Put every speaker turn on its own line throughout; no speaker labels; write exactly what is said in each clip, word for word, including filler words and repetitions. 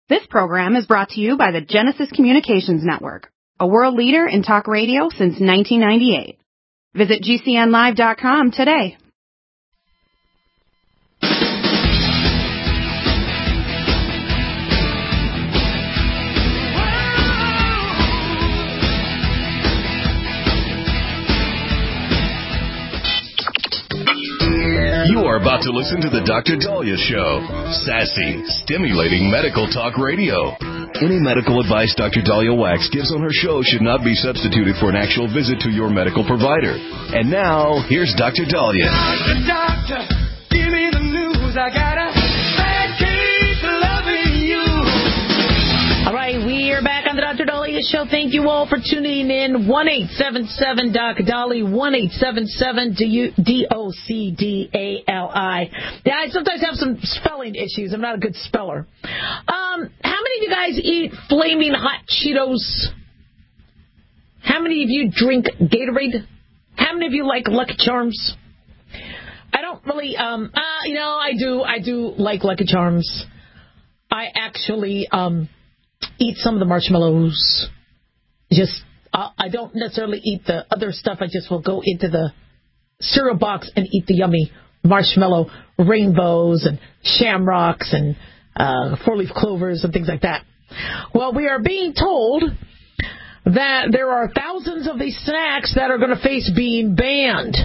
This program is brought to you by the Genesis Communications Network, a world leader in talk radio since nineteen ninety-eight. Visit G C N live dot com today.
You are about to listen to the Doctor Daliah Show. Sassy, stimulating medical talk radio. Any medical advice Doctor Daliah Wax gives on her show should not be substituted for an actual visit to your medical provider. And now, here's Doctor Daliah.
Doctor, doctor, give me the news. I got a bad case of loving you.
All right, we are back on the Doctor Daliah Show. Thank you all for tuning in. one eight seven seven Doc Dolly, one eight seven seven D O C D A L I. Yeah, I sometimes have some spelling issues. I'm not a good speller. Um, how many of you guys eat Flaming Hot Cheetos? How many of you drink Gatorade? How many of you like Lucky Charms? I don't really, um, uh, you know, I do, I do like Lucky Charms. I actually, um, eat some of the marshmallows. Just, uh, I don't necessarily eat the other stuff. I just will go into the cereal box and eat the yummy marshmallow rainbows and shamrocks and uh, four-leaf clovers and things like that. Well, we are being told that there are thousands of these snacks that are going to face being banned.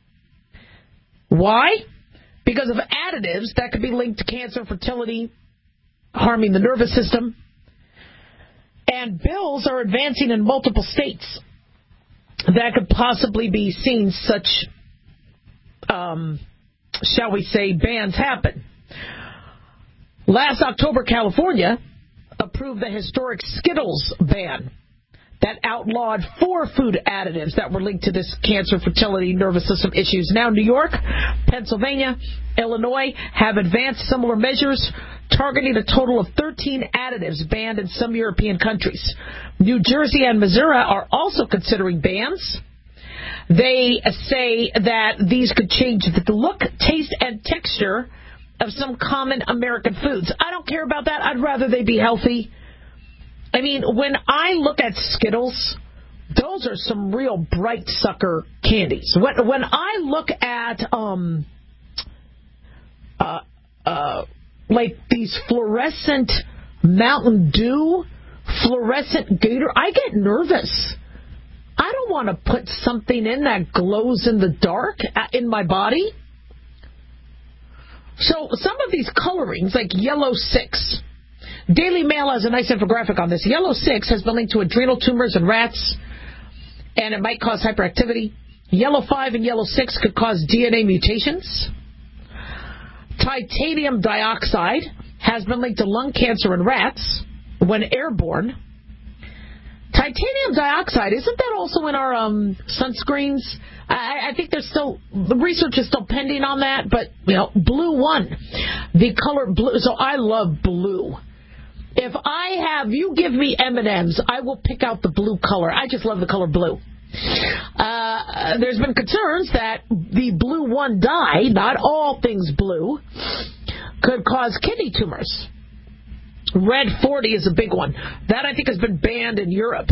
Why? Because of additives that could be linked to cancer, fertility, harming the nervous system. And bills are advancing in multiple states that could possibly be seeing such, um, shall we say, bans happen. Last October, California approved the historic Skittles ban that outlawed four food additives that were linked to this cancer, fertility, nervous system issues. Now New York, Pennsylvania, Illinois have advanced similar measures targeting a total of thirteen additives banned in some European countries. New Jersey and Missouri are also considering bans. They say that these could change the look, taste, and texture of some common American foods. I don't care about that. I'd rather they be healthy. I mean, when I look at Skittles, those are some real bright sucker candies. When, when I look at, um, uh, uh, like these fluorescent Mountain Dew, fluorescent Gator, I get nervous. I don't want to put something in that glows in the dark in my body. So some of these colorings, like Yellow six, Daily Mail has a nice infographic on this. Yellow six has been linked to adrenal tumors in rats, and it might cause hyperactivity. Yellow five and Yellow six could cause D N A mutations. Titanium dioxide has been linked to lung cancer in rats when airborne. Titanium dioxide, isn't that also in our um, sunscreens? I, I think there's still, the research is still pending on that, but, you know, Blue One, the color blue, so I love blue. If I have, you give me M and M's, I will pick out the blue color. I just love the color blue. Uh, there's been concerns that the Blue One dye, not all things blue, could cause kidney tumors. Red forty is a big one. That, I think, has been banned in Europe.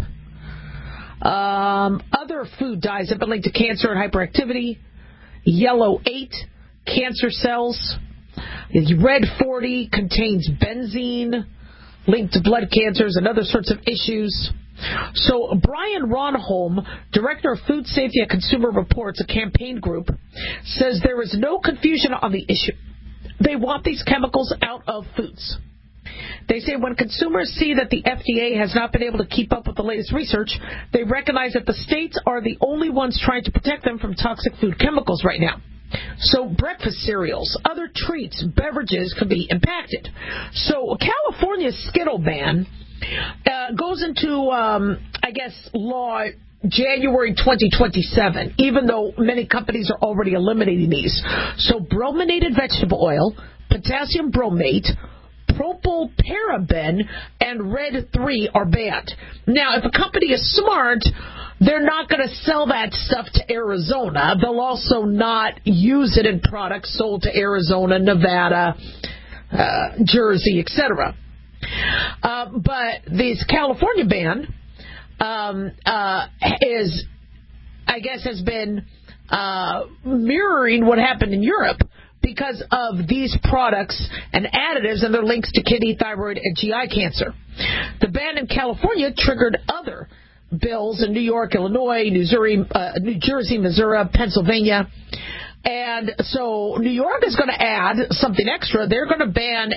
Um, other food dyes have been linked to cancer and hyperactivity. Yellow eight, cancer cells. Red forty contains benzene, linked to blood cancers and other sorts of issues. So Brian Ronholm, Director of Food Safety and Consumer Reports, a campaign group, says there is no confusion on the issue. They want these chemicals out of foods. They say when consumers see that the F D A has not been able to keep up with the latest research, they recognize that the states are the only ones trying to protect them from toxic food chemicals right now. So breakfast cereals, other treats, beverages could be impacted. So California's Skittle ban uh, goes into, um, I guess, law January twenty twenty-seven, even though many companies are already eliminating these. So brominated vegetable oil, potassium bromate, propylparaben, and red three are banned. Now, if a company is smart, they're not going to sell that stuff to Arizona. They'll also not use it in products sold to Arizona, Nevada, uh, Jersey, et cetera. Uh, but this California ban um, uh, is, I guess, has been uh, mirroring what happened in Europe because of these products and additives and their links to kidney, thyroid, and G I cancer. The ban in California triggered other bills in New York, Illinois, New Jersey, uh, New Jersey, Missouri, Pennsylvania. And so New York is going to add something extra. They're going to ban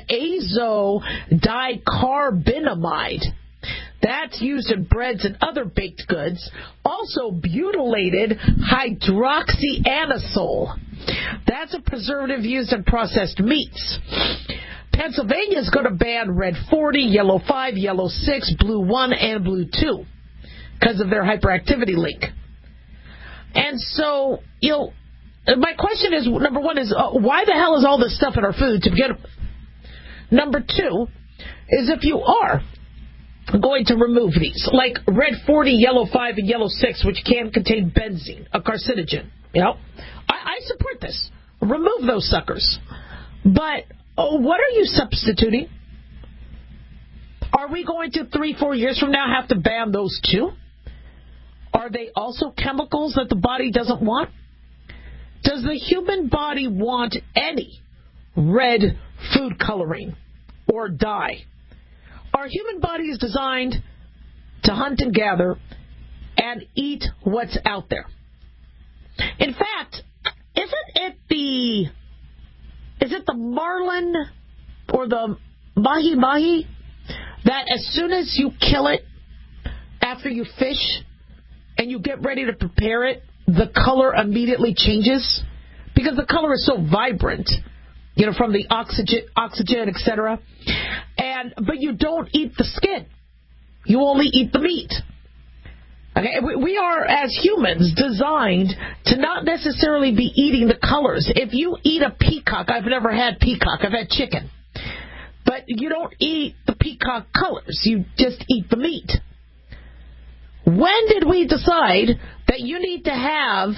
azodicarbonamide. That's used in breads and other baked goods. Also, butylated hydroxyanisole. That's a preservative used in processed meats. Pennsylvania is going to ban red forty, yellow five, yellow six, blue one, and blue two because of their hyperactivity link. And so, you know, my question is, number one is, uh, why the hell is all this stuff in our food to begin with? Number two is if you are going to remove these, like red forty, yellow five, and yellow six, which can contain benzene, a carcinogen. You know, I, I support this. Remove those suckers. But oh, what are you substituting? Are we going to, three, four years from now, have to ban those too? Are they also chemicals that the body doesn't want? Does the human body want any red food coloring or dye? Our human body is designed to hunt and gather and eat what's out there. In fact, isn't it the is it the marlin or the mahi mahi that as soon as you kill it after you fish and you get ready to prepare it, the color immediately changes because the color is so vibrant, you know, from the oxygen, oxygen, et cetera. And but you don't eat the skin; you only eat the meat. Okay, we, we are as humans designed to not necessarily be eating the colors. If you eat a peacock, I've never had peacock; I've had chicken, but you don't eat the peacock colors. You just eat the meat. When did we decide that you need to have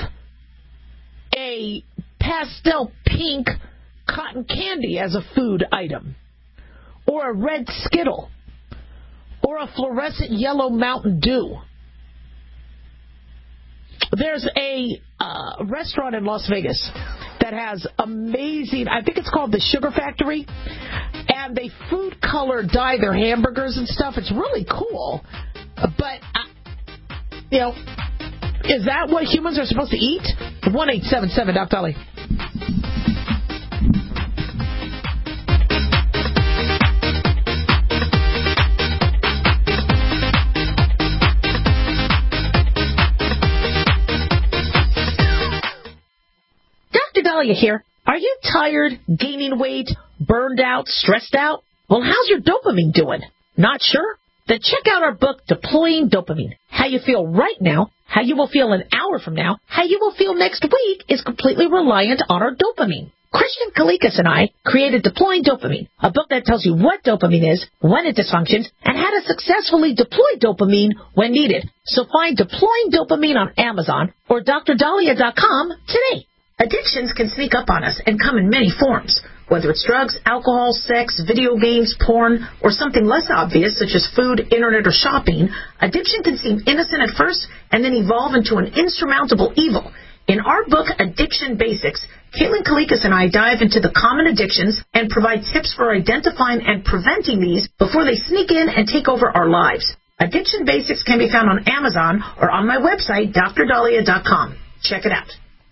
a pastel pink cotton candy as a food item, or a red Skittle, or a fluorescent yellow Mountain Dew? There's a uh, restaurant in Las Vegas that has amazing, I think it's called the Sugar Factory, and they food color dye their hamburgers and stuff. It's really cool, but uh, you know, is that what humans are supposed to eat? one eight seven seven Doc Dolly. Doctor Dahlia here. Are you tired, gaining weight, burned out, stressed out? Well, how's your dopamine doing? Not sure? Then check out our book, Deploying Dopamine. How you feel right now, how you will feel an hour from now, how you will feel next week is completely reliant on our dopamine. Christian Kalikas and I created Deploying Dopamine, a book that tells you what dopamine is, when it dysfunctions, and how to successfully deploy dopamine when needed. So find Deploying Dopamine on Amazon or D R dahlia dot com today. Addictions can sneak up on us and come in many forms. Whether it's drugs, alcohol, sex, video games, porn, or something less obvious such as food, internet, or shopping, addiction can seem innocent at first and then evolve into an insurmountable evil. In our book, Addiction Basics, Caitlin Kalikas and I dive into the common addictions and provide tips for identifying and preventing these before they sneak in and take over our lives. Addiction Basics can be found on Amazon or on my website, D R dahlia dot com. Check it out.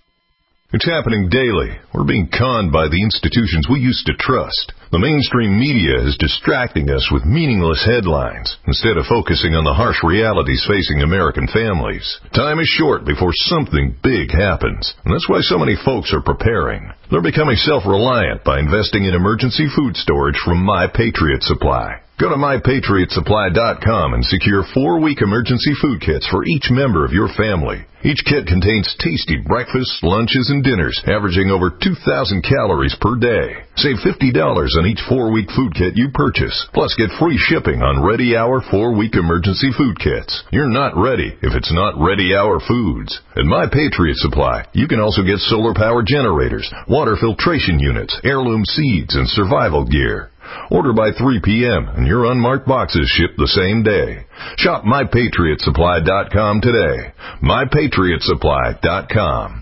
It's happening daily. We're being conned by the institutions we used to trust. The mainstream media is distracting us with meaningless headlines instead of focusing on the harsh realities facing American families. Time is short before something big happens, and that's why so many folks are preparing. They're becoming self-reliant by investing in emergency food storage from My Patriot Supply. Go to my patriot supply dot com and secure four-week emergency food kits for each member of your family. Each kit contains tasty breakfasts, lunches, and dinners, averaging over two thousand calories per day. Save fifty dollars on each four-week food kit you purchase. Plus, get free shipping on Ready Hour four-week emergency food kits. You're not ready if it's not Ready Hour Foods. At My Patriot Supply, you can also get solar power generators, water filtration units, heirloom seeds, and survival gear. Order by three p.m. and your unmarked boxes ship the same day. Shop my patriot supply dot com today. my patriot supply dot com.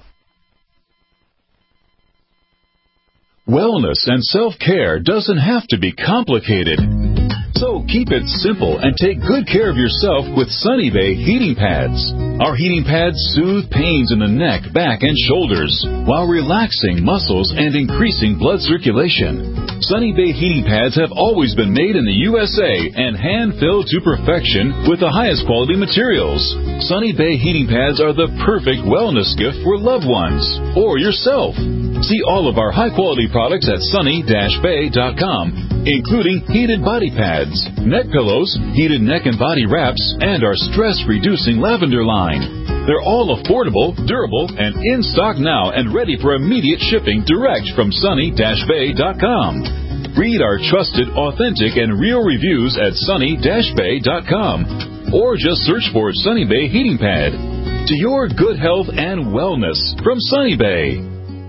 Wellness and self-care doesn't have to be complicated. So keep it simple and take good care of yourself with Sunny Bay heating pads. Our heating pads soothe pains in the neck, back, and shoulders while relaxing muscles and increasing blood circulation. Sunny Bay heating pads have always been made in the U S A and hand-filled to perfection with the highest quality materials. Sunny Bay heating pads are the perfect wellness gift for loved ones or yourself. See all of our high-quality products at sunny dash bay dot com, including heated body pads, neck pillows, heated neck and body wraps, and our stress-reducing lavender line. They're all affordable, durable, and in stock now and ready for immediate shipping direct from sunny dash bay dot com. Read our trusted, authentic, and real reviews at sunny dash bay dot com or just search for Sunny Bay Heating Pad. To your good health and wellness from Sunny Bay.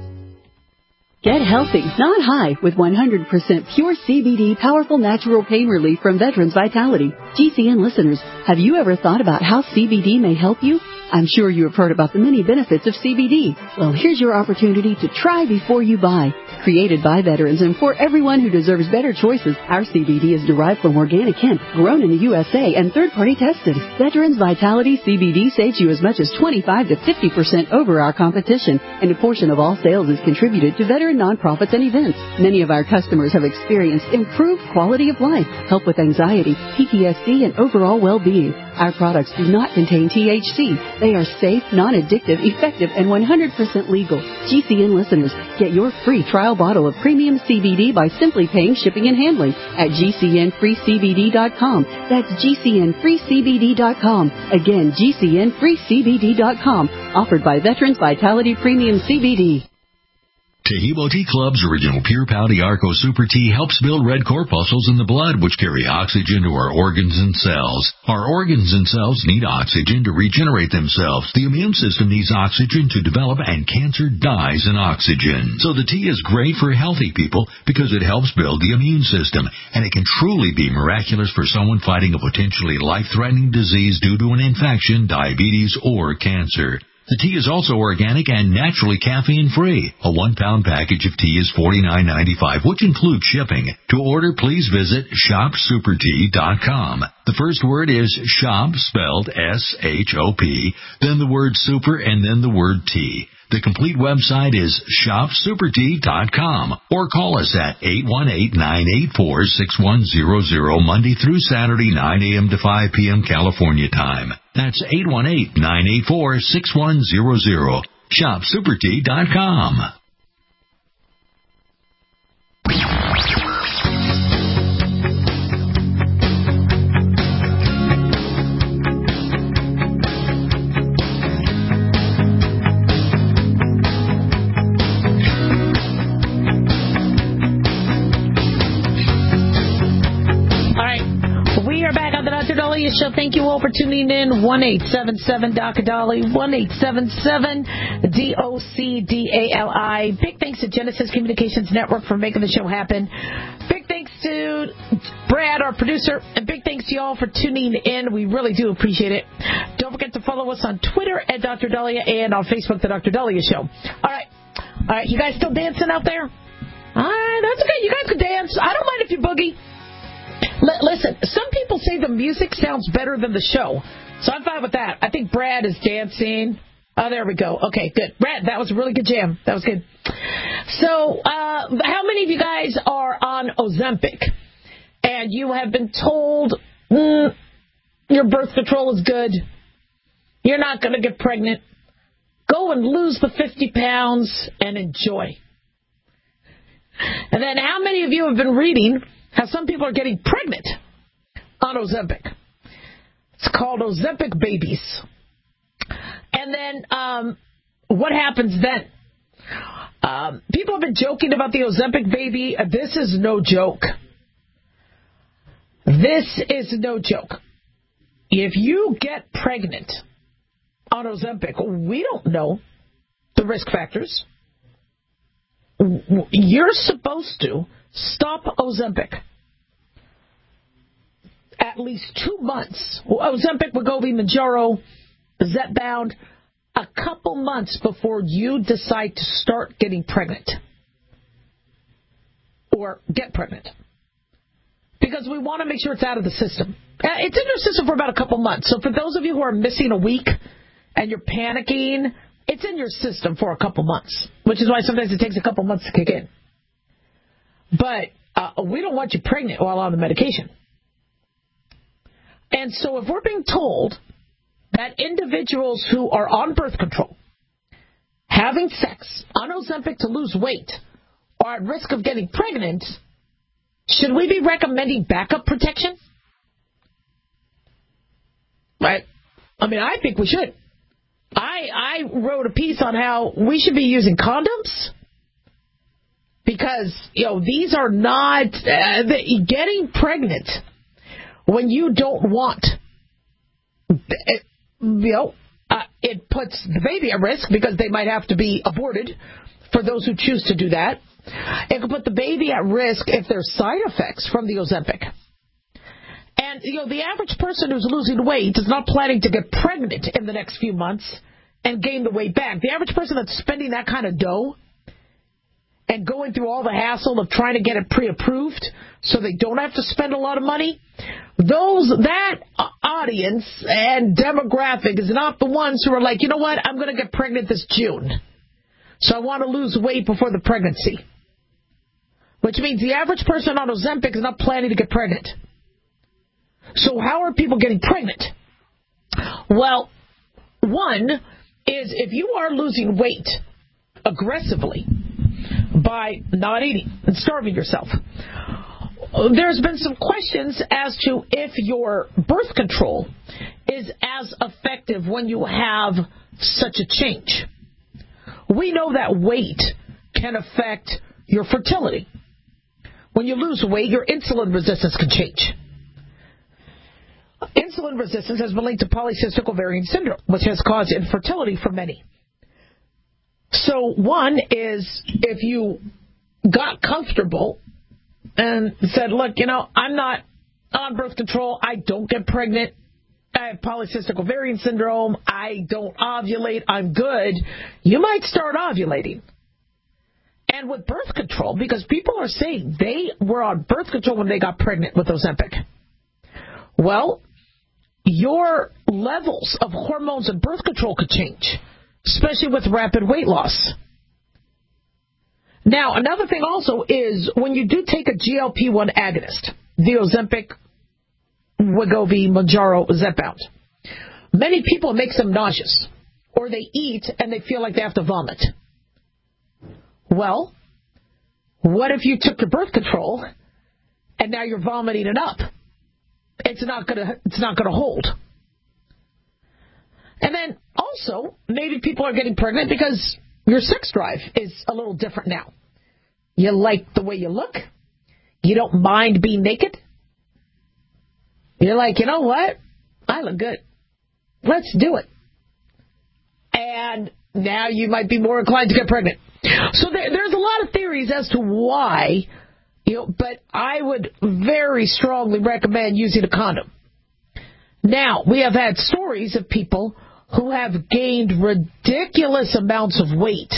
Get healthy, not high, with one hundred percent pure C B D powerful natural pain relief from Veterans Vitality. G C N listeners, have you ever thought about how C B D may help you? I'm sure you have heard about the many benefits of C B D. Well, here's your opportunity to try before you buy. Created by veterans and for everyone who deserves better choices, our C B D is derived from organic hemp, grown in the U S A, and third-party tested. Veterans Vitality C B D saves you as much as twenty-five to fifty percent over our competition, and a portion of all sales is contributed to veteran nonprofits and events. Many of our customers have experienced improved quality of life, help with anxiety, P T S D, and overall well-being. Our products do not contain T H C. They are safe, non-addictive, effective, and one hundred percent legal. G C N listeners, get your free trial bottle of premium C B D by simply paying shipping and handling at G C N free C B D dot com. That's G C N free C B D dot com. Again, G C N free C B D dot com. Offered by Veterans Vitality Premium C B D.
Tehebo Tea Club's original Pure Pouty Arco Super Tea helps build red corpuscles in the blood, which carry oxygen to our organs and cells. Our organs and cells need oxygen to regenerate themselves. The immune system needs oxygen to develop, and cancer dies in oxygen. So the tea is great for healthy people because it helps build the immune system, and it can truly be miraculous for someone fighting a potentially life-threatening disease due to an infection, diabetes, or cancer. The tea is also organic and naturally caffeine-free. A one-pound package of tea is forty-nine ninety-five, which includes shipping. To order, please visit shop super tea dot com. The first word is shop, spelled S H O P, then the word super, and then the word tea. The complete website is shop super tea dot com, or call us at eight one eight, nine eight four, six one zero zero Monday through Saturday, nine a.m. to five p.m. California time. That's eight one eight, nine eight four, six one zero zero. shop super tea dot com.
Show. Thank you all for tuning in. one eight seven seven D O C A D A L I, one eight seven seven D O C D A L I. Big thanks to Genesis Communications Network for making the show happen. Big thanks to Brad, our producer, and big thanks to you all for tuning in. We really do appreciate it. Don't forget to follow us on Twitter at Doctor Dahlia and on Facebook, The Doctor Dahlia Show. All right. All right. You guys still dancing out there? All right. That's okay. You guys can dance. I don't mind if you boogie. L- listen, some people say the music sounds better than the show, so I'm fine with that. I think Brad is dancing. Oh, there we go. Okay, good. Brad, that was a really good jam. That was good. So, uh, how many of you guys are on Ozempic, and you have been told mm, your birth control is good, you're not going to get pregnant, go and lose the fifty pounds and enjoy? And then how many of you have been reading how some people are getting pregnant on Ozempic? It's called Ozempic babies. And then um, what happens then? Um, people have been joking about the Ozempic baby. This is no joke. This is no joke. If you get pregnant on Ozempic, we don't know the risk factors. You're supposed to stop Ozempic at least two months, Ozempic, Wegovy, Mounjaro, Zepbound, a couple months before you decide to start getting pregnant or get pregnant. Because we want to make sure it's out of the system. It's in your system for about a couple months. So for those of you who are missing a week and you're panicking, it's in your system for a couple months, which is why sometimes it takes a couple months to kick in. But uh, we don't want you pregnant while on the medication. And so if we're being told that individuals who are on birth control, having sex, on Ozempic to lose weight, are at risk of getting pregnant, should we be recommending backup protection? Right? I mean, I think we should. I I wrote a piece on how we should be using condoms because, you know, these are not uh, the, getting pregnant when you don't want, it, you know, uh, it puts the baby at risk because they might have to be aborted for those who choose to do that. It could put the baby at risk if there's side effects from the Ozempic. And, you know, the average person who's losing weight is not planning to get pregnant in the next few months and gain the weight back. The average person that's spending that kind of dough and going through all the hassle of trying to get it pre-approved so they don't have to spend a lot of money, those that audience and demographic is not the ones who are like, you know what, I'm going to get pregnant this June, so I want to lose weight before the pregnancy. Which means the average person on Ozempic is not planning to get pregnant. So how are people getting pregnant? Well, one is if you are losing weight aggressively by not eating and starving yourself, there's been some questions as to if your birth control is as effective when you have such a change. We know that weight can affect your fertility. When you lose weight, your insulin resistance can change. Insulin resistance has been linked to polycystic ovarian syndrome, which has caused infertility for many. So one is if you got comfortable and said, look, you know, I'm not on birth control, I don't get pregnant, I have polycystic ovarian syndrome, I don't ovulate, I'm good, you might start ovulating. And with birth control, because people are saying they were on birth control when they got pregnant with Ozempic. Well, your levels of hormones and birth control could change, especially with rapid weight loss. Now, another thing also is when you do take a G L P one agonist, the Ozempic, Wegovy, Mounjaro, Zepbound, many people it makes them nauseous, or they eat and they feel like they have to vomit. Well, what if you took your birth control and now you're vomiting it up? It's not gonna. It's not gonna hold. And then also, maybe people are getting pregnant because your sex drive is a little different now. You like the way you look. You don't mind being naked. You're like, you know what? I look good. Let's do it. And now you might be more inclined to get pregnant. So there, there's a lot of theories as to why. You know, but I would very strongly recommend using a condom. Now, we have had stories of people who have gained ridiculous amounts of weight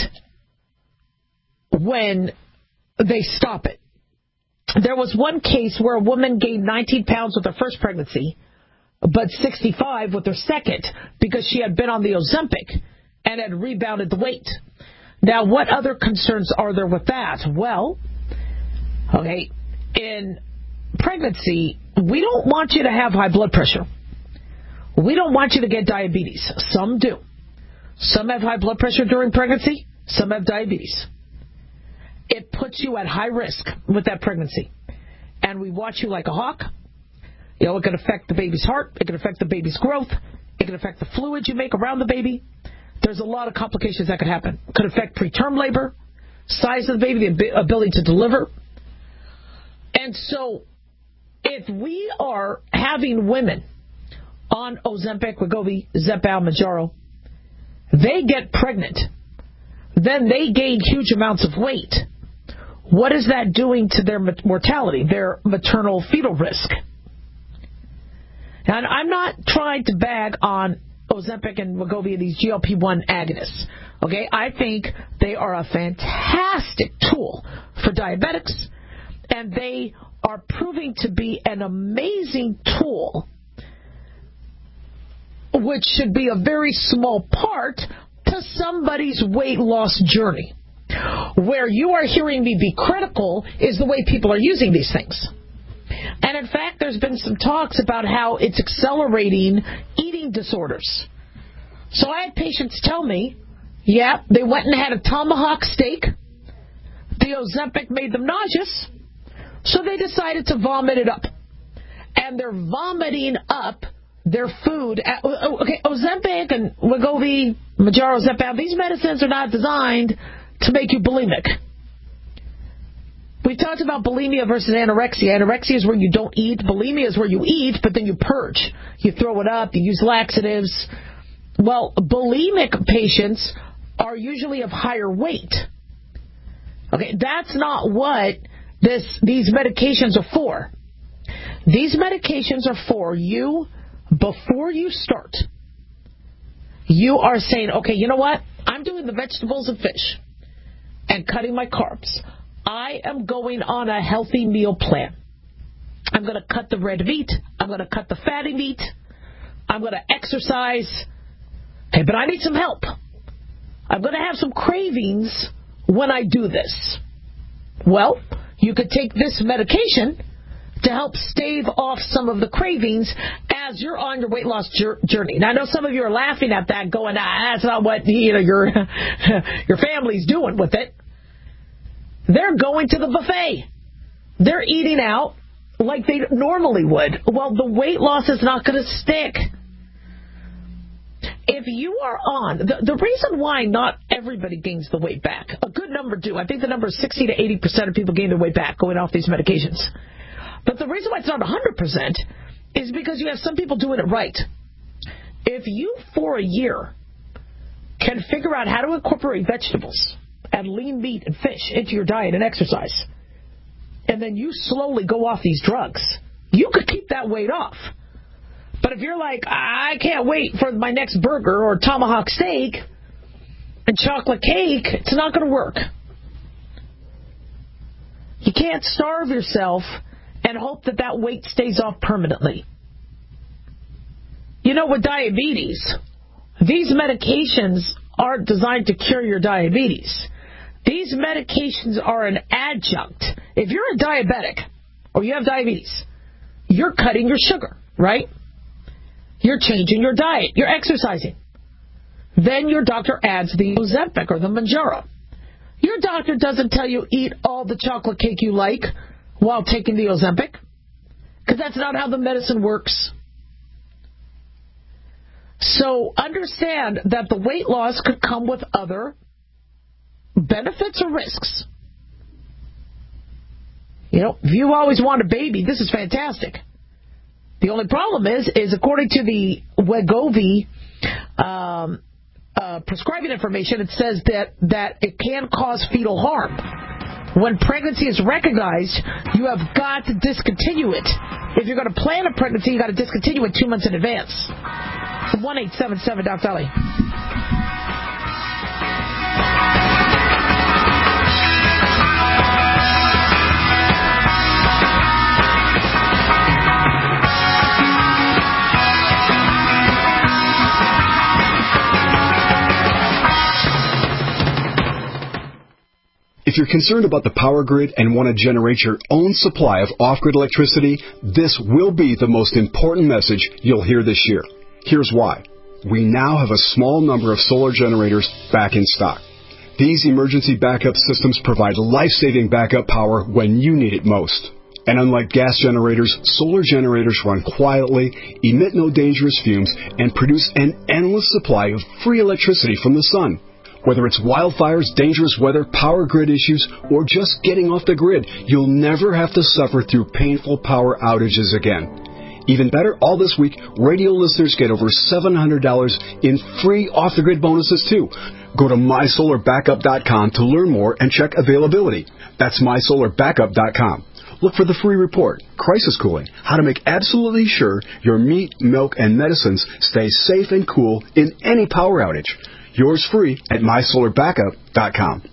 when they stop it. There was one case where a woman gained nineteen pounds with her first pregnancy, but sixty-five with her second, because she had been on the Ozempic and had rebounded the weight. Now, what other concerns are there with that? Well, okay, in pregnancy, we don't want you to have high blood pressure. We don't want you to get diabetes. Some do. Some have high blood pressure during pregnancy. Some have diabetes. It puts you at high risk with that pregnancy. And we watch you like a hawk. You know, it can affect the baby's heart. It can affect the baby's growth. It can affect the fluids you make around the baby. There's a lot of complications that could happen. It could affect preterm labor, size of the baby, the ability to deliver. And so if we are having women on Ozempic, Wegovy, Zepbound, Mounjaro, they get pregnant, then they gain huge amounts of weight. What is that doing to their mortality, their maternal fetal risk? And I'm not trying to bag on Ozempic and Wegovy, these G L P one agonists. Okay, I think they are a fantastic tool for diabetics, and they are proving to be an amazing tool, which should be a very small part to somebody's weight loss journey. Where you are hearing me be critical is the way people are using these things. And in fact, there's been some talks about how it's accelerating eating disorders. So I had patients tell me, yeah, they went and had a tomahawk steak. The Ozempic made them nauseous, so they decided to vomit it up. And they're vomiting up their food. Okay, Ozempic and Wegovy, Mounjaro, Zepbound, these medicines are not designed to make you bulimic. We've talked about bulimia versus anorexia. Anorexia is where you don't eat. Bulimia is where you eat, but then you purge. You throw it up. You use laxatives. Well, bulimic patients are usually of higher weight. Okay, that's not what this these medications are for. These medications are for you before you start. You are saying, okay, you know what? I'm doing the vegetables and fish and cutting my carbs. I am going on a healthy meal plan. I'm going to cut the red meat. I'm going to cut the fatty meat. I'm going to exercise. Okay, but I need some help. I'm going to have some cravings when I do this. Well, you could take this medication to help stave off some of the cravings as you're on your weight loss journey. Now, I know some of you are laughing at that, going, ah, that's not what you know your your family's doing with it. They're going to the buffet. They're eating out like they normally would. Well, the weight loss is not going to stick. If you are on, the, the reason why not everybody gains the weight back, a good number do. I think the number is sixty to eighty percent of people gain their weight back going off these medications. But the reason why it's not one hundred percent is because you have some people doing it right. If you, for a year, can figure out how to incorporate vegetables and lean meat and fish into your diet and exercise, and then you slowly go off these drugs, you could keep that weight off. But if you're like, I can't wait for my next burger or tomahawk steak and chocolate cake, it's not going to work. You can't starve yourself and hope that that weight stays off permanently. You know, with diabetes, these medications aren't designed to cure your diabetes. These medications are an adjunct. If you're a diabetic or you have diabetes, you're cutting your sugar, right? You're changing your diet. You're exercising. Then your doctor adds the Ozempic or the Mounjaro. Your doctor doesn't tell you eat all the chocolate cake you like while taking the Ozempic, because that's not how the medicine works. So understand that the weight loss could come with other benefits or risks. You know, if you always want a baby, this is fantastic. The only problem is, is according to the Wegovy um, uh, prescribing information, it says that, that it can cause fetal harm. When pregnancy is recognized, you have got to discontinue it. If you're going to plan a pregnancy, you've got to discontinue it two months in advance. one eight seven seven Doc Valley.
If you're concerned about the power grid and want to generate your own supply of off-grid electricity, this will be the most important message you'll hear this year. Here's why. We now have a small number of solar generators back in stock. These emergency backup systems provide life-saving backup power when you need it most. And unlike gas generators, solar generators run quietly, emit no dangerous fumes, and produce an endless supply of free electricity from the sun. Whether it's wildfires, dangerous weather, power grid issues, or just getting off the grid, you'll never have to suffer through painful power outages again. Even better, all this week, radio listeners get over seven hundred dollars in free off-the-grid bonuses, too. Go to my solar backup dot com to learn more and check availability. That's my solar backup dot com. look for the free report, Crisis Cooling, how to make absolutely sure your meat, milk, and medicines stay safe and cool in any power outage. Yours free at my solar backup dot com.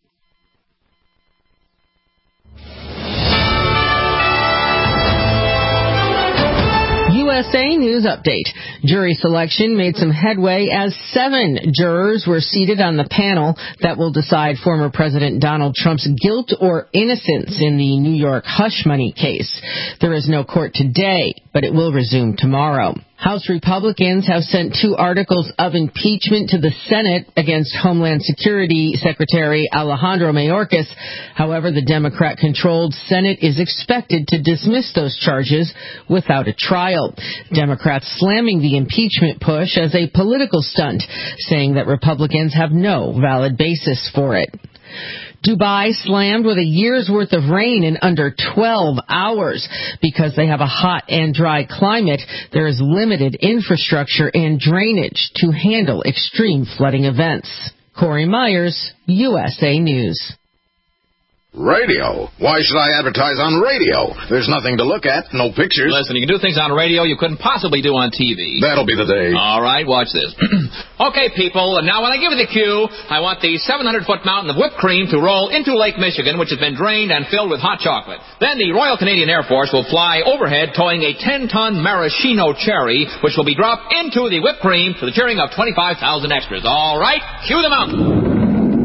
U S A News Update. Jury selection made some headway as seven jurors were seated on the panel that will decide former President Donald Trump's guilt or innocence in the New York hush money case. There is no court today, but it will resume tomorrow. House Republicans have sent two articles of impeachment to the Senate against Homeland Security Secretary Alejandro Mayorkas. However, the Democrat-controlled Senate is expected to dismiss those charges without a trial. Democrats slamming the impeachment push as a political stunt, saying that Republicans have no valid basis for it. Dubai slammed with a year's worth of rain in under twelve hours. Because they have a hot and dry climate, there is limited infrastructure and drainage to handle extreme flooding events. Corey Myers, U S A News.
Radio? Why should I advertise on radio? There's nothing to look at, no pictures.
Listen, you can do things on radio you couldn't possibly do on T V.
That'll be the day.
All right, watch this. Okay, people, and now when I give you the cue, I want the seven hundred foot mountain of whipped cream to roll into Lake Michigan, which has been drained and filled with hot chocolate. Then the Royal Canadian Air Force will fly overhead towing a ten ton maraschino cherry, which will be dropped into the whipped cream to the cheering of twenty-five thousand extras. All right, cue the mountain.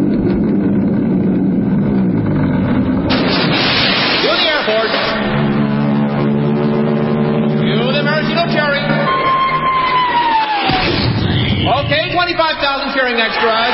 Airport. Cue the maraschino cherry. Okay, twenty-five thousand cheering extras.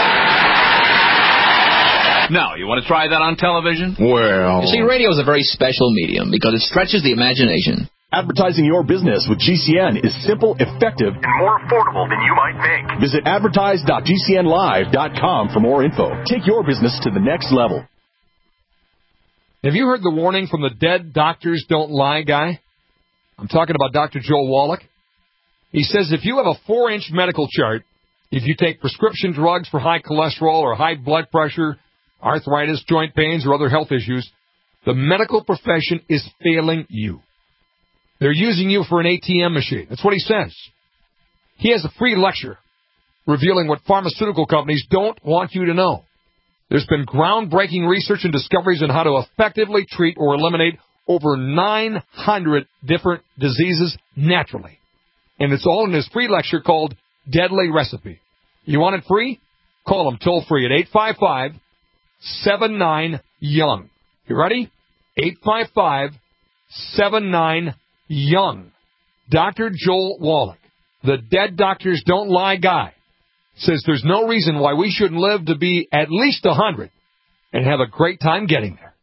Now, you want to try that on television?
Well...
You see, radio is a very special medium because it stretches the imagination.
Advertising your business with G C N is simple, effective, and more affordable than you might think. Visit advertise dot G C N live dot com for more info. Take your business to the next level.
Have you heard the warning from the Dead Doctors Don't Lie guy? I'm talking about Doctor Joel Wallach. He says if you have a four-inch medical chart, if you take prescription drugs for high cholesterol or high blood pressure, arthritis, joint pains, or other health issues, the medical profession is failing you. They're using you for an A T M machine. That's what he says. He has a free lecture revealing what pharmaceutical companies don't want you to know. There's been groundbreaking research and discoveries on how to effectively treat or eliminate over nine hundred different diseases naturally. And it's all in his free lecture called Deadly Recipe. You want it free? Call him toll free at eight five five, seven nine, young. You ready? eight five five, seven nine, young. Doctor Joel Wallach, the Dead Doctors Don't Lie guy, says there's no reason why we shouldn't live to be at least one hundred and have a great time getting there.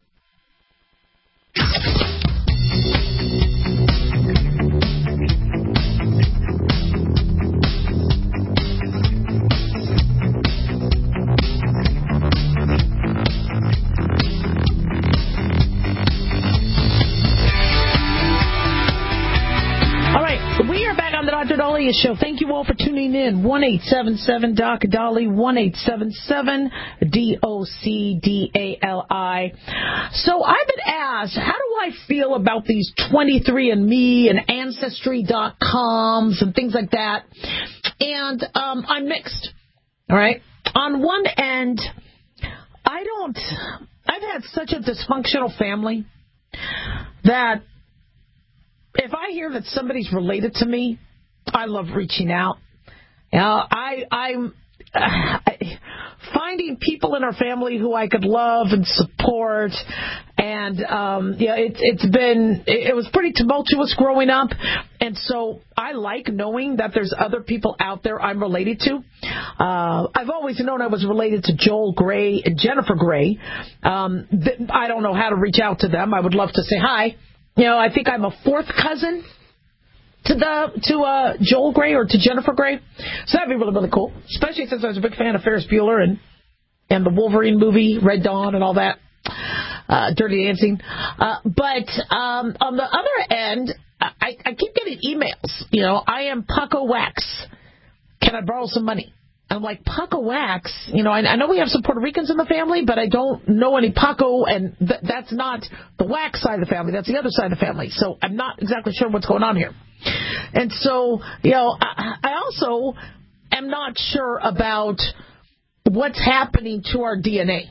Doctor Dahlia Show. Thank you all for tuning in. one eight seven seven D O C D A L I, one eight seven seven D O C D A L I. So I've been asked, how do I feel about these twenty-three and me and Ancestry dot coms and things like that? And um, I'm mixed. All right? On one end, I don't... I've had such a dysfunctional family that if I hear that somebody's related to me, I love reaching out. You know, I, I'm uh, finding people in our family who I could love and support. And, um, yeah, it, it's been, it was pretty tumultuous growing up. And so I like knowing that there's other people out there I'm related to. Uh, I've always known I was related to Joel Gray and Jennifer Gray. Um, th- I don't know how to reach out to them. I would love to say hi. You know, I think I'm a fourth cousin to the to uh, Joel Gray or to Jennifer Gray. So that'd be really, really cool, especially since I was a big fan of Ferris Bueller and, and the Wolverine movie, Red Dawn and all that, uh, Dirty Dancing. Uh, but um, on the other end, I, I keep getting emails. You know, I am Paco Wax. Can I borrow some money? I'm like, Paco wax? You know, I, I know we have some Puerto Ricans in the family, but I don't know any Paco, and th- that's not the wax side of the family. That's the other side of the family. So I'm not exactly sure what's going on here. And so, you know, I, I also am not sure about what's happening to our D N A.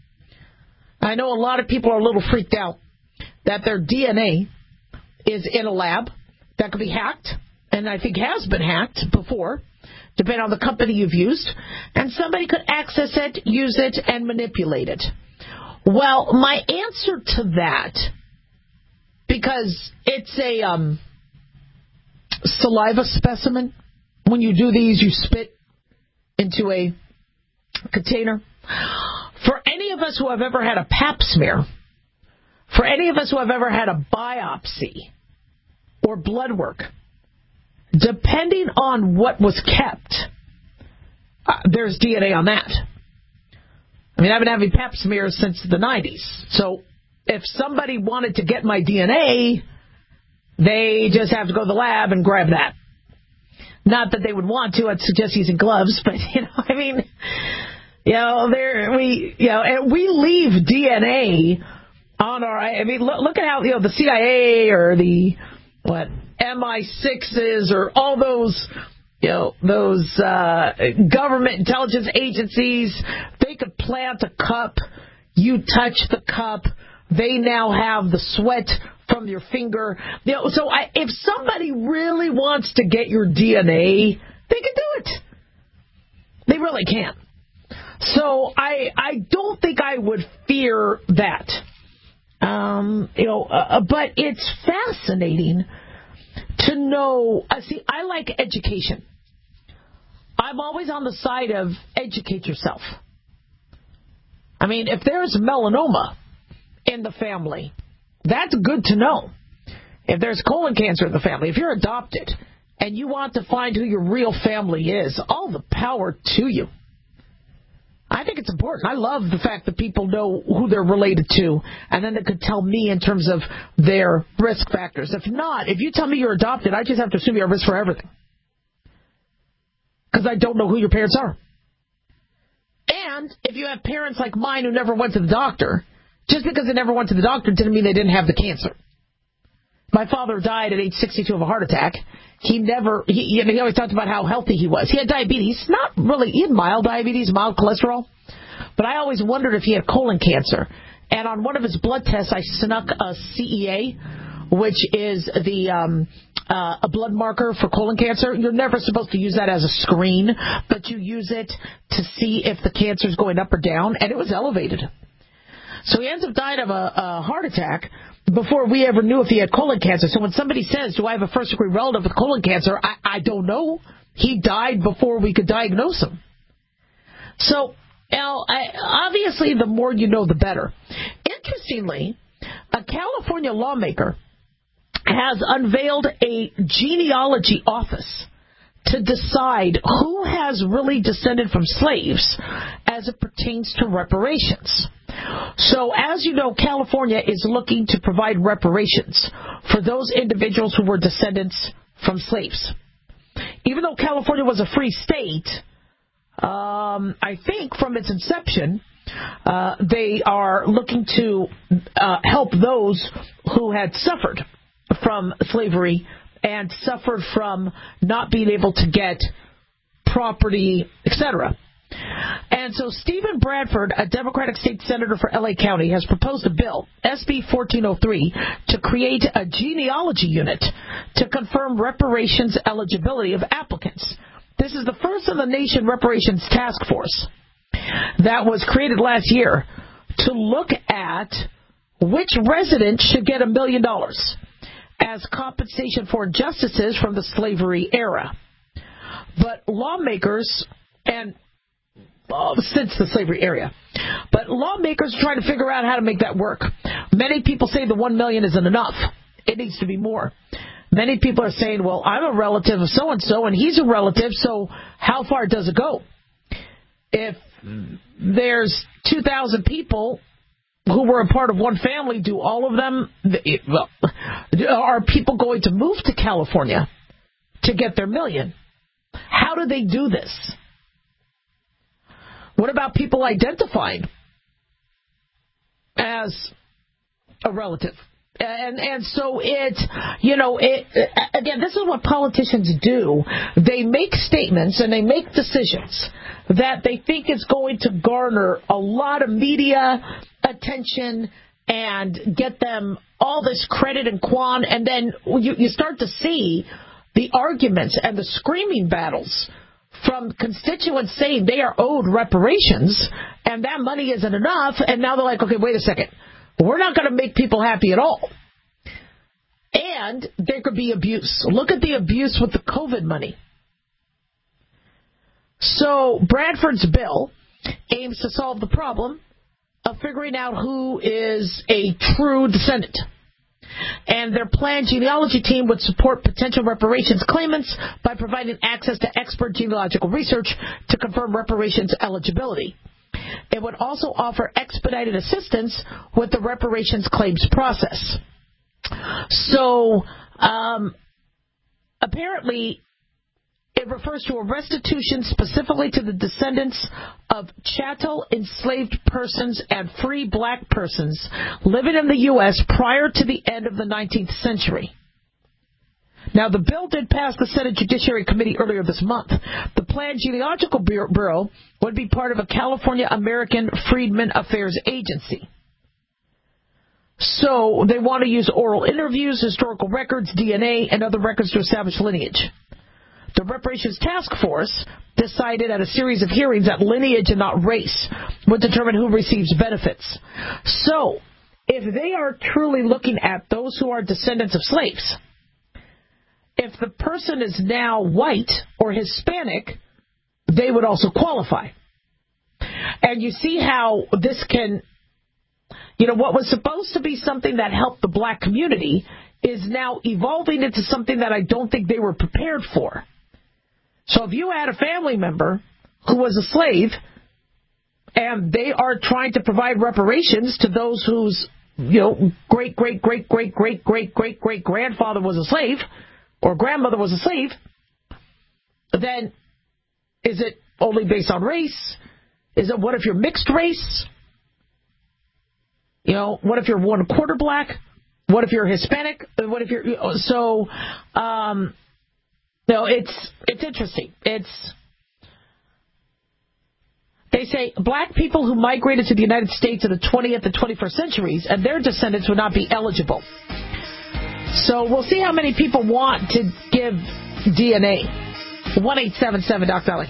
I know a lot of people are a little freaked out that their D N A is in a lab that could be hacked, and I think has been hacked before, depending on the company you've used, and somebody could access it, use it, and manipulate it. Well, my answer to that, because it's a um, saliva specimen, when you do these, you spit into a container. For any of us who have ever had a pap smear, for any of us who have ever had a biopsy or blood work, depending on what was kept, uh, there's D N A on that. I mean, I've been having pap smears since the nineties. So if somebody wanted to get my D N A, they just have to go to the lab and grab that. Not that they would want to. I'd suggest using gloves, but, you know, I mean, you know, there we, you know, and we leave D N A on our, I mean, look, look at how, you know, the C I A or the, what, M I sixes or all those, you know, those uh, government intelligence agencies, they could plant a cup, you touch the cup, they now have the sweat from your finger. You know, so I, if somebody really wants to get your D N A, they can do it. They really can. So I I don't think I would fear that. Um, you know, uh, but it's fascinating to know. Uh, see, I like education. I'm always on the side of educate yourself. I mean, if there's melanoma in the family, that's good to know. If there's colon cancer in the family, if you're adopted and you want to find who your real family is, all the power to you. I think it's important. I love the fact that people know who they're related to, and then they could tell me in terms of their risk factors. If not, if you tell me you're adopted, I just have to assume you're at risk for everything, because I don't know who your parents are. And if you have parents like mine who never went to the doctor, just because they never went to the doctor didn't mean they didn't have the cancer. My father died at age sixty-two of a heart attack. He never, he, you know, he always talked about how healthy he was. He had diabetes, not really, he had mild diabetes, mild cholesterol. But I always wondered if he had colon cancer. And on one of his blood tests, I snuck a C E A, which is the um, uh, a blood marker for colon cancer. You're never supposed to use that as a screen, but you use it to see if the cancer is going up or down, and it was elevated. So he ends up dying of a, a heart attack before we ever knew if he had colon cancer. So when somebody says, do I have a first-degree relative with colon cancer, I, I don't know. He died before we could diagnose him. So, Al, I, obviously, the more you know, the better. Interestingly, a California lawmaker has unveiled a genealogy office to decide who has really descended from slaves as it pertains to reparations. So, as you know, California is looking to provide reparations for those individuals who were descendants from slaves. Even though California was a free state, um, I think from its inception, uh, they are looking to uh, help those who had suffered from slavery and suffered from not being able to get property, et cetera. And so Stephen Bradford, a Democratic state senator for L A County, has proposed a bill, S B fourteen oh three, to create a genealogy unit to confirm reparations eligibility of applicants. This is the first of the nation reparations task force that was created last year to look at which resident should get a million dollars as compensation for injustices from the slavery era. But lawmakers, and uh, since the slavery era, but lawmakers are trying to figure out how to make that work. Many people say the one million isn't enough. It needs to be more. Many people are saying, well, I'm a relative of so-and-so, and he's a relative, so how far does it go? If there's two thousand people who were a part of one family, do all of them, well, are people going to move to California to get their million? How do they do this? What about people identifying as a relative? And and so it, you know, it again, this is what politicians do. They make statements and they make decisions that they think is going to garner a lot of media attention and get them all this credit and quan, and then you, you start to see the arguments and the screaming battles from constituents saying they are owed reparations and that money isn't enough, and now they're like, okay, wait a second. We're not going to make people happy at all. And there could be abuse. Look at the abuse with the COVID money. So Bradford's bill aims to solve the problem of figuring out who is a true descendant. And their planned genealogy team would support potential reparations claimants by providing access to expert genealogical research to confirm reparations eligibility. It would also offer expedited assistance with the reparations claims process. So, um, apparently, it refers to a restitution specifically to the descendants of chattel enslaved persons and free black persons living in the U S prior to the end of the nineteenth century. Now, the bill did pass the Senate Judiciary Committee earlier this month. The planned genealogical bureau would be part of a California American Freedmen Affairs Agency. So they want to use oral interviews, historical records, D N A, and other records to establish lineage. The Reparations Task Force decided at a series of hearings that lineage and not race would determine who receives benefits. So, if they are truly looking at those who are descendants of slaves, if the person is now white or Hispanic, they would also qualify. And you see how this can, you know, what was supposed to be something that helped the black community is now evolving into something that I don't think they were prepared for. So if you had a family member who was a slave and they are trying to provide reparations to those whose, you know, great, great, great, great, great, great, great, great grandfather was a slave or grandmother was a slave, then is it only based on race? Is it, what if you're mixed race? You know, what if you're one quarter black? What if you're Hispanic? What if you're, so, um, no, it's, it's interesting. It's, they say black people who migrated to the United States in the twentieth and twenty-first centuries and their descendants would not be eligible. So we'll see how many people want to give D N A. one eight seven seven Doc Dolly.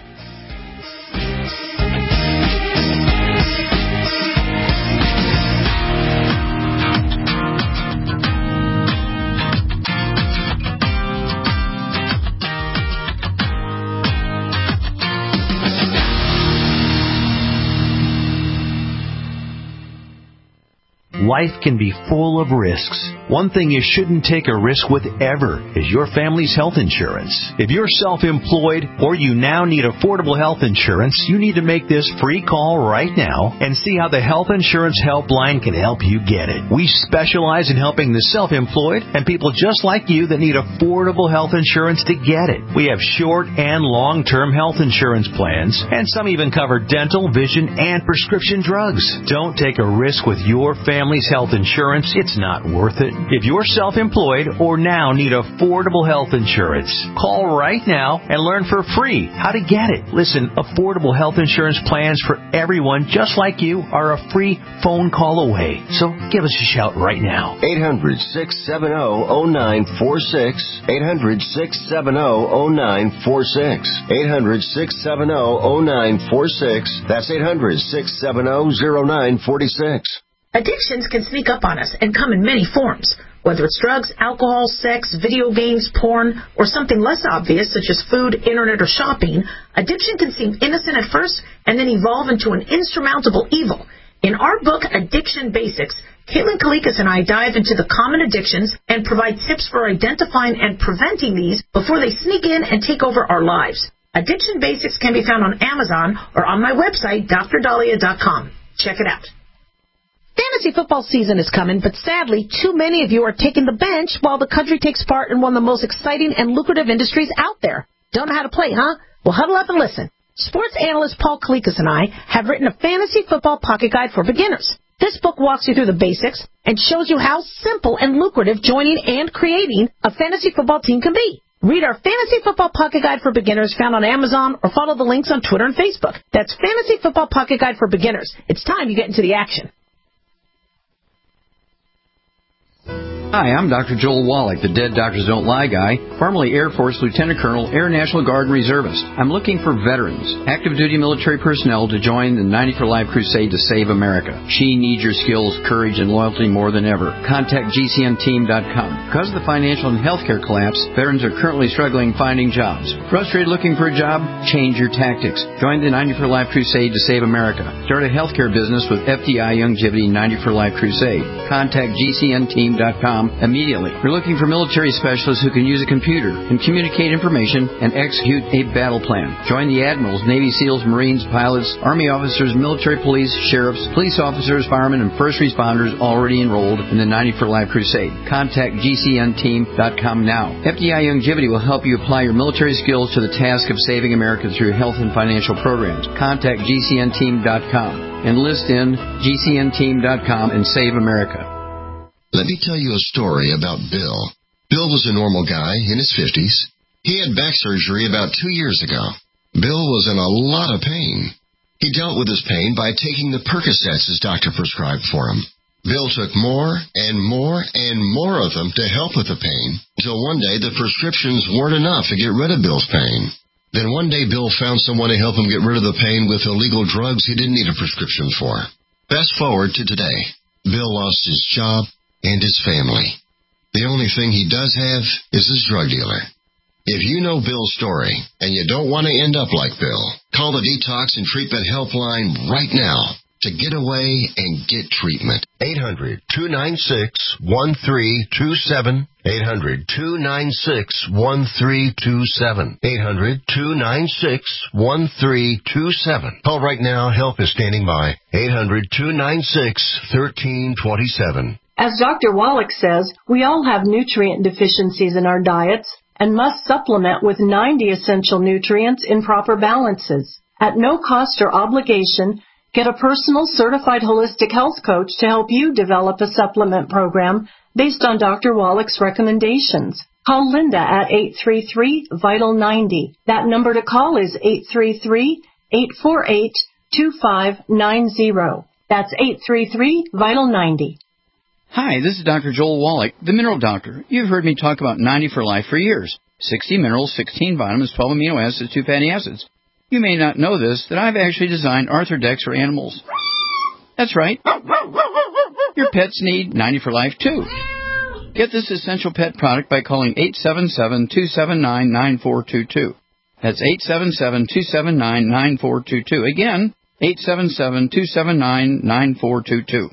Life can be full of risks. One thing you shouldn't take a risk with ever is your family's health insurance. If you're self-employed or you now need affordable health insurance, you need to make this free call right now and see how the Health Insurance Helpline can help you get it. We specialize in helping the self-employed and people just like you that need affordable health insurance to get it. We have short and long-term health insurance plans, and some even cover dental, vision, and prescription drugs. Don't take a risk with your family's health insurance. It's not worth it. If you're self-employed or now need affordable health insurance, call right now and learn for free how to get it. Listen, affordable health insurance plans for everyone just like you are a free phone call away. So give us a shout right now.
eight hundred, six seven zero, zero nine four six. eight hundred, six seven zero, zero nine four six. eight hundred, six seven zero, zero nine four six. That's eight hundred, six seven zero, zero nine four six.
Addictions can sneak up on us and come in many forms, whether it's drugs, alcohol, sex, video games, porn, or something less obvious such as food, internet, or shopping. Addiction can seem innocent at first and then evolve into an insurmountable evil. In our book, Addiction Basics, Caitlin Kalikas and I dive into the common addictions and provide tips for identifying and preventing these before they sneak in and take over our lives. Addiction Basics can be found on Amazon or on my website, D R Dahlia dot com. Check it out. Fantasy football season is coming, but sadly, too many of you are taking the bench while the country takes part in one of the most exciting and lucrative industries out there. Don't know how to play, huh? Well, huddle up and listen. Sports analyst Paul Kalikas and I have written a fantasy football pocket guide for beginners. This book walks you through the basics and shows you how simple and lucrative joining and creating a fantasy football team can be. Read our Fantasy Football Pocket Guide for Beginners found on Amazon or follow the links on Twitter and Facebook. That's Fantasy Football Pocket Guide for Beginners. It's time you get into the action.
Hi, I'm Doctor Joel Wallach, the Dead Doctors Don't Lie guy, formerly Air Force Lieutenant Colonel, Air National Guard and Reservist. I'm looking for veterans, active duty military personnel to join the ninety for Life crusade to save America. She needs your skills, courage, and loyalty more than ever. Contact G C N team dot com. Because of the financial and healthcare collapse, veterans are currently struggling finding jobs. Frustrated looking for a job? Change your tactics. Join the ninety for Life crusade to save America. Start a healthcare business with F D I Youngevity ninety for Life crusade. Contact G C N team dot com immediately. We're looking for military specialists who can use a computer and communicate information and execute a battle plan. Join the admirals, Navy SEALs, Marines, pilots, Army officers, military police, sheriffs, police officers, firemen, and first responders already enrolled in the ninety for Life crusade. Contact G C N team dot com now. F D I Youngevity will help you apply your military skills to the task of saving America through health and financial programs. Contact G C N team dot com. Enlist in G C N team dot com and save America.
Let me tell you a story about Bill. Bill was a normal guy in his fifties. He had back surgery about two years ago. Bill was in a lot of pain. He dealt with his pain by taking the Percocets his doctor prescribed for him. Bill took more and more and more of them to help with the pain, until one day the prescriptions weren't enough to get rid of Bill's pain. Then one day Bill found someone to help him get rid of the pain with illegal drugs he didn't need a prescription for. Fast forward to today. Bill lost his job and his family. The only thing he does have is his drug dealer. If you know Bill's story and you don't want to end up like Bill, call the Detox and Treatment Helpline right now to get away and get treatment.
eight hundred, two nine six, one three two seven. eight hundred, two nine six, one three two seven. eight hundred, two nine six, one three two seven. Call right now. Help is standing by. eight hundred, two nine six, one three two seven.
As Doctor Wallach says, we all have nutrient deficiencies in our diets and must supplement with ninety essential nutrients in proper balances. At no cost or obligation, get a personal certified holistic health coach to help you develop a supplement program based on Doctor Wallach's recommendations. Call Linda at eight three three, vital ninety. That number to call is eight three three, eight four eight, two five nine zero. That's eight three three, vital ninety.
Hi, this is Doctor Joel Wallach, the Mineral Doctor. You've heard me talk about ninety for Life for years. sixty minerals, sixteen vitamins, twelve amino acids, two fatty acids. You may not know this, that I've actually designed Arthrodex for animals. That's right. Your pets need ninety for Life, too. Get this essential pet product by calling eight seven seven, two seven nine, nine four two two. That's eight seven seven, two seven nine, nine four two two. Again, eight seven seven, two seven nine, nine four two two.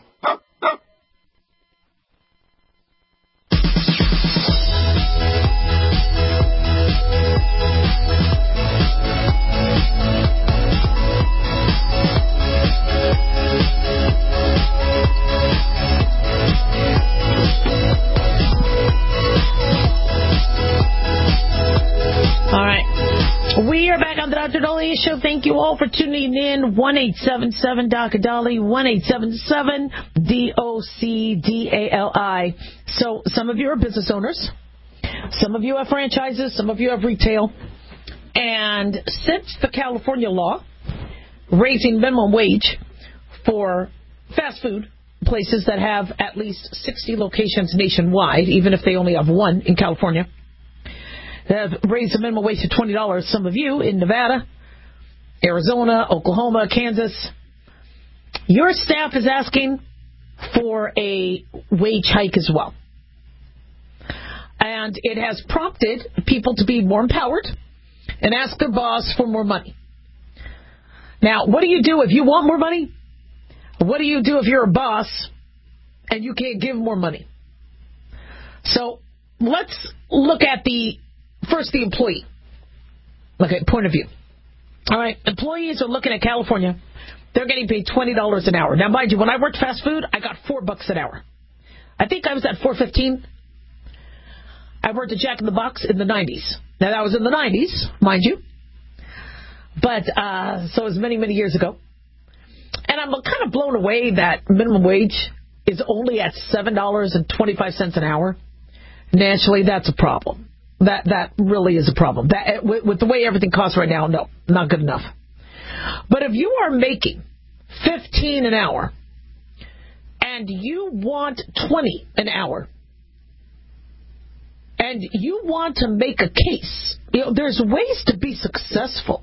All right. We are back on the Doctor Daliah Show. Thank you all for tuning in. one eight seven seven, D O C D A L I, one eight seven seven, D O C D A L I. So some of you are business owners. Some of you have franchises. Some of you have retail. And since the California law raising minimum wage for fast food places that have at least sixty locations nationwide, even if they only have one in California, have raised the minimum wage to twenty dollars. Some of you in Nevada, Arizona, Oklahoma, Kansas, your staff is asking for a wage hike as well. And it has prompted people to be more empowered and ask their boss for more money. Now, what do you do if you want more money? What do you do if you're a boss and you can't give more money? So let's look at the First, the employee. Okay, point of view. All right, employees are looking at California. They're getting paid twenty dollars an hour. Now, mind you, when I worked fast food, I got four bucks an hour. I think I was at four fifteen. I worked at Jack in the Box in the nineties. Now, that was in the nineties, mind you. But, uh, so it was many, many years ago. And I'm kind of blown away that minimum wage is only at seven dollars and twenty-five cents an hour. Nationally, that's a problem. That that really is a problem. That with, with the way everything costs right now, no, not good enough. But if you are making fifteen an hour and you want twenty an hour, and you want to make a case, you know, there's ways to be successful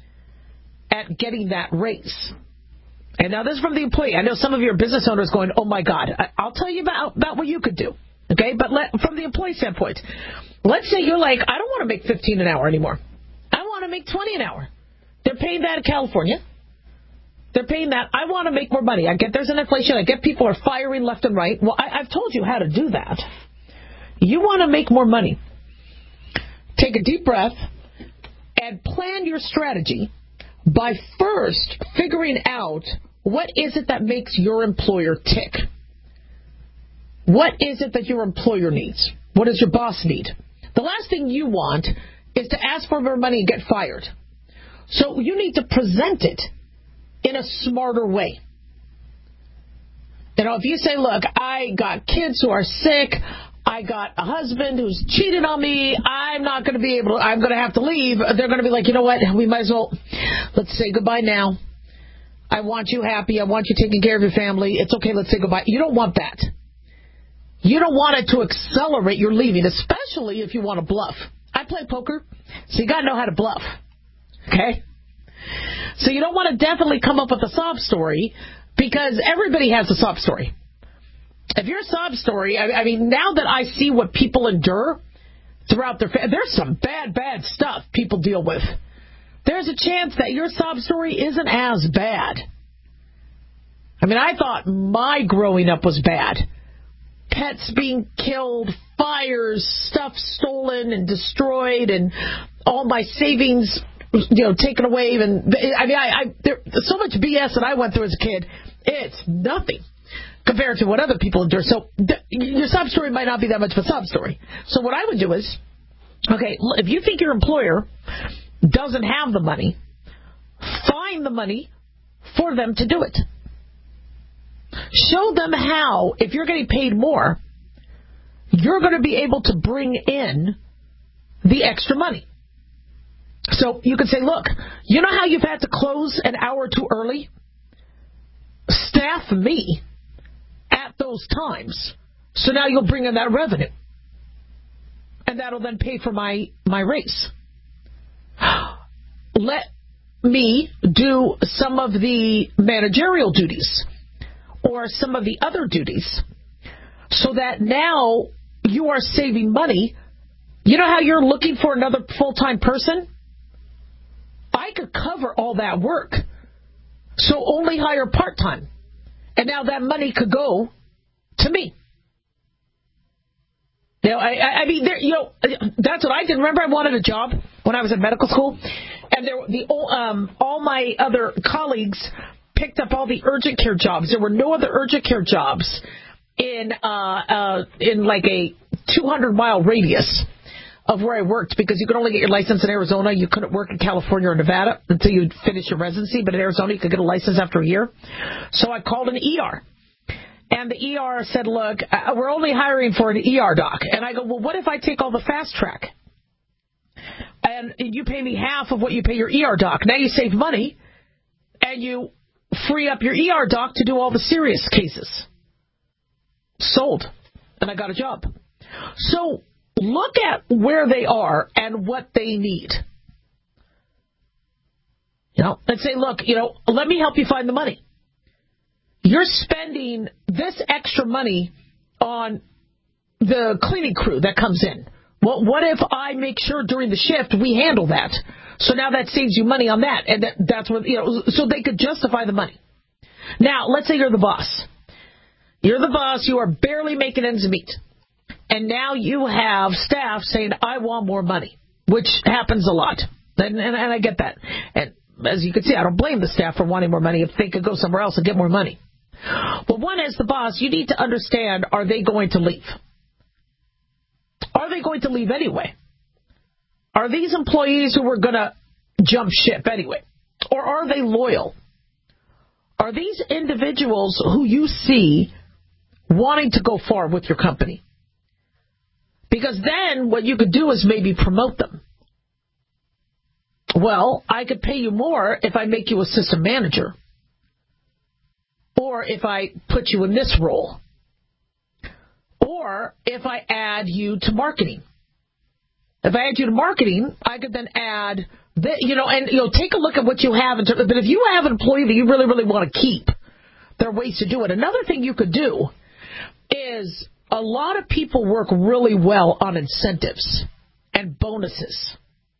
at getting that raise. And now this is from the employee. I know some of your business owners going, oh, my God, I'll tell you about, about what you could do. Okay, but let, from the employee standpoint, let's say you're like, I don't want to make fifteen an hour anymore. I want to make twenty an hour. They're paying that in California. They're paying that. I want to make more money. I get there's an inflation. I get people are firing left and right. Well, I, I've told you how to do that. You want to make more money. Take a deep breath and plan your strategy by first figuring out what is it that makes your employer tick. What is it that your employer needs? What does your boss need? The last thing you want is to ask for more money and get fired. So you need to present it in a smarter way. You know, if you say, look, I got kids who are sick, I got a husband who's cheated on me, I'm not going to be able to, I'm going to have to leave. They're going to be like, you know what, we might as well, let's say goodbye now. I want you happy. I want you taking care of your family. It's okay, let's say goodbye. You don't want that. You don't want it to accelerate your leaving, especially if you want to bluff. I play poker, so you got to know how to bluff. Okay? So you don't want to definitely come up with a sob story, because everybody has a sob story. If your sob story, I, I mean, now that I see what people endure throughout their family, there's some bad, bad stuff people deal with. There's a chance that your sob story isn't as bad. I mean, I thought my growing up was bad. Pets being killed, fires, stuff stolen and destroyed, and all my savings, you know, taken away. And I mean, I, I there's so much B S that I went through as a kid. It's nothing compared to what other people endure. So th- your sob story might not be that much of a sob story. So what I would do is, okay, if you think your employer doesn't have the money, find the money for them to do it. Show them how, if you're getting paid more, you're going to be able to bring in the extra money. So you could say, look, you know how you've had to close an hour too early? Staff me at those times. So now you'll bring in that revenue. And that'll then pay for my, my raise. Let me do some of the managerial duties or some of the other duties, so that now you are saving money. You know how you're looking for another full-time person? I could cover all that work, so only hire part-time. And now that money could go to me. You know, I, I mean, there, you know, that's what I did. Remember, I wanted a job when I was in medical school, and there, the um, all my other colleagues picked up all the urgent care jobs. There were no other urgent care jobs in uh, uh, in like a two hundred mile radius of where I worked, because you could only get your license in Arizona. You couldn't work in California or Nevada until you finish your residency, but in Arizona you could get a license after a year. So I called an E R. And the E R said, look, uh, we're only hiring for an E R doc. And I go, well, what if I take all the fast track? And you pay me half of what you pay your E R doc. Now you save money, and you free up your E R doc to do all the serious cases. Sold. And I got a job. So look at where they are and what they need. You know, and say, look, you know, let me help you find the money. You're spending this extra money on the cleaning crew that comes in. Well, what if I make sure during the shift we handle that? So now that saves you money on that. And that, that's what, you know, so they could justify the money. Now, let's say you're the boss. You're the boss. You are barely making ends meet. And now you have staff saying, I want more money, which happens a lot. And, and, and I get that. And as you can see, I don't blame the staff for wanting more money if they could go somewhere else and get more money. But one, as the boss, you need to understand, are they going to leave? Are they going to leave anyway? Are these employees who are going to jump ship anyway? Or are they loyal? Are these individuals who you see wanting to go far with your company? Because then what you could do is maybe promote them. Well, I could pay you more if I make you assistant manager. Or if I put you in this role. Or if I add you to marketing. If I add you to marketing, I could then add, the, you know, and, you know, take a look at what you have. In terms, but if you have an employee that you really, really want to keep, there are ways to do it. Another thing you could do is a lot of people work really well on incentives and bonuses.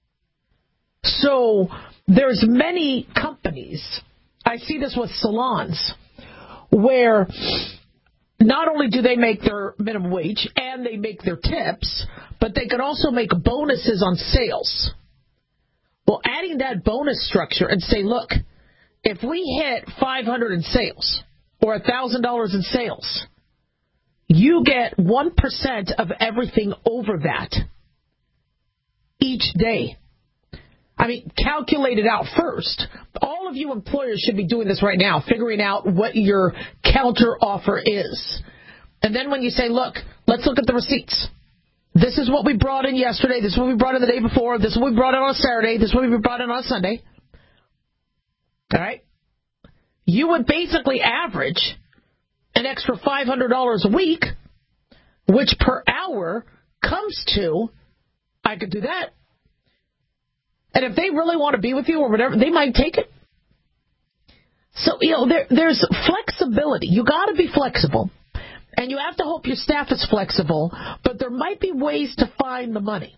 So there's many companies, I see this with salons, where not only do they make their minimum wage and they make their tips, but they can also make bonuses on sales. Well, adding that bonus structure and say, look, if we hit five hundred in sales or one thousand dollars in sales, you get one percent of everything over that each day. I mean, calculate it out first. All of you employers should be doing this right now, figuring out what your counter offer is. And then when you say, look, let's look at the receipts. This is what we brought in yesterday. This is what we brought in the day before. This is what we brought in on Saturday. This is what we brought in on Sunday. All right? You would basically average an extra five hundred dollars a week, which per hour comes to, I could do that. And if they really want to be with you or whatever, they might take it. So, you know, there, there's flexibility. You got to be flexible. And you have to hope your staff is flexible. But there might be ways to find the money.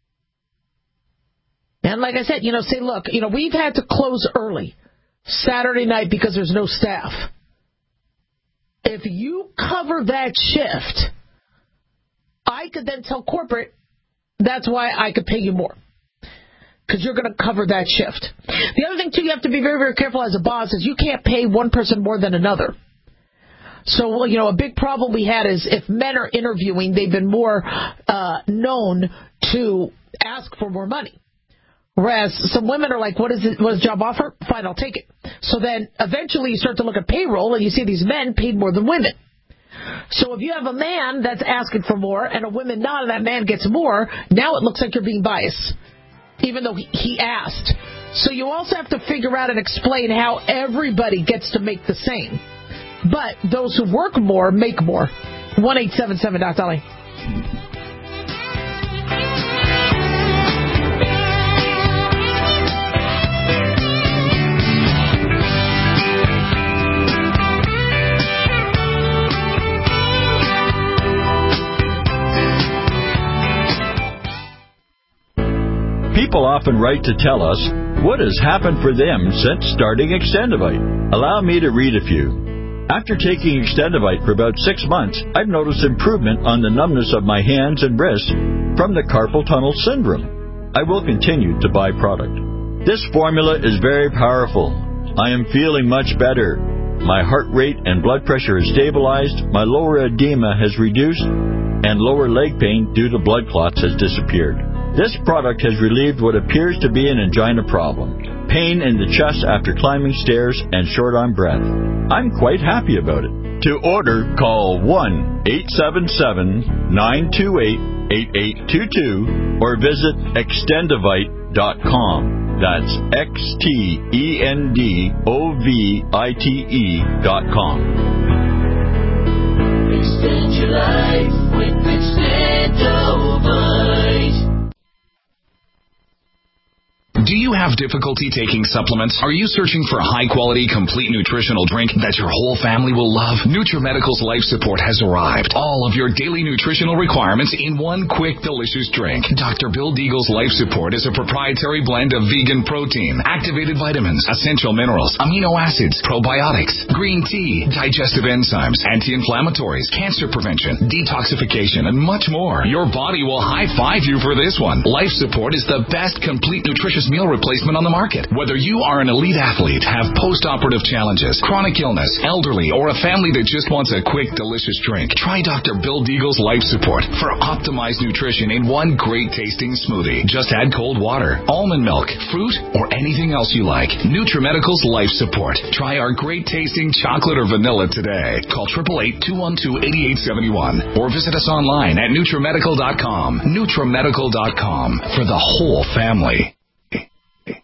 And like I said, you know, say, look, you know, we've had to close early Saturday night because there's no staff. If you cover that shift, I could then tell corporate, that's why I could pay you more. Because you're going to cover that shift. The other thing, too, you have to be very, very careful as a boss is you can't pay one person more than another. So, you know, a big problem we had is if men are interviewing, they've been more uh, known to ask for more money. Whereas some women are like, what is it? What is job offer? Fine, I'll take it. So then eventually you start to look at payroll and you see these men paid more than women. So if you have a man that's asking for more and a woman not, and that man gets more, now it looks like you're being biased, even though he asked. So you also have to figure out and explain how everybody gets to make the same. But those who work more make more. one eight seven seven dot Dolly.
People often write to tell us what has happened for them since starting Extendivite. Allow me to read a few. After taking Extendivite for about six months, I've noticed improvement on the numbness of my hands and wrists from the carpal tunnel syndrome. I will continue to buy product. This formula is very powerful. I am feeling much better. My heart rate and blood pressure is stabilized, my lower edema has reduced, and lower leg pain due to blood clots has disappeared. This product has relieved what appears to be an angina problem, pain in the chest after climbing stairs, and short-arm breath. I'm quite happy about it. To order, call one eight seven seven, nine two eight, eight eight two two or visit extendivite dot com. That's X T E N D O V I T E dot com.
Extend your life with Extendivite.
Do you have difficulty taking supplements? Are you searching for a high-quality, complete nutritional drink that your whole family will love? NutriMedical's Life Support has arrived. All of your daily nutritional requirements in one quick, delicious drink. Doctor Bill Deagle's Life Support is a proprietary blend of vegan protein, activated vitamins, essential minerals, amino acids, probiotics, green tea, digestive enzymes, anti-inflammatories, cancer prevention, detoxification, and much more. Your body will high-five you for this one. Life Support is the best complete nutritious meal
meal replacement on the market. Whether you are an elite athlete, have post-operative challenges, chronic illness, elderly, or a family that just wants a quick, delicious drink, try Doctor Bill Deagle's Life Support for optimized nutrition in one great tasting smoothie. Just add cold water, almond milk, fruit, or anything else you like. NutriMedical's Life Support. Try our great tasting chocolate or vanilla today. Call eight eight eight, two one two, eight eight seven one or visit us online at NutriMedical dot com. NutriMedical dot com for the whole family.